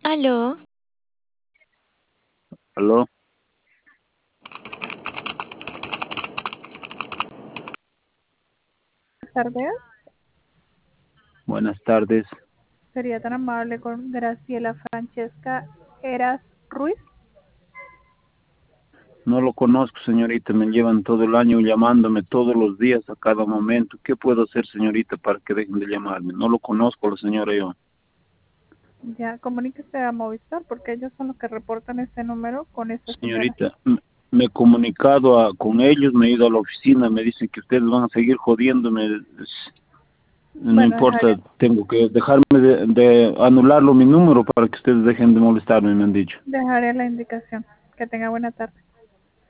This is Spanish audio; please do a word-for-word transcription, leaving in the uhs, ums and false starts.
Aló, Aló, Tardes, buenas tardes. sería tan amable con Graciela Francesca Eras Ruiz. No lo conozco, señorita. Me llevan todo el año llamándome todos los días, a cada momento. ¿Qué puedo hacer, señorita, para que dejen de llamarme? No lo conozco, la señora yo. Ya, comuníquese a Movistar porque ellos son los que reportan este número con esta señora. Señorita, m- me he comunicado a- con ellos, me he ido a la oficina, me dicen que ustedes van a seguir jodiéndome. Es- No Bueno, importa, dejaré, tengo que dejarme de, de anularlo mi número para que ustedes dejen de molestarme, me han dicho. dejaré la indicación. Que tenga buena tarde.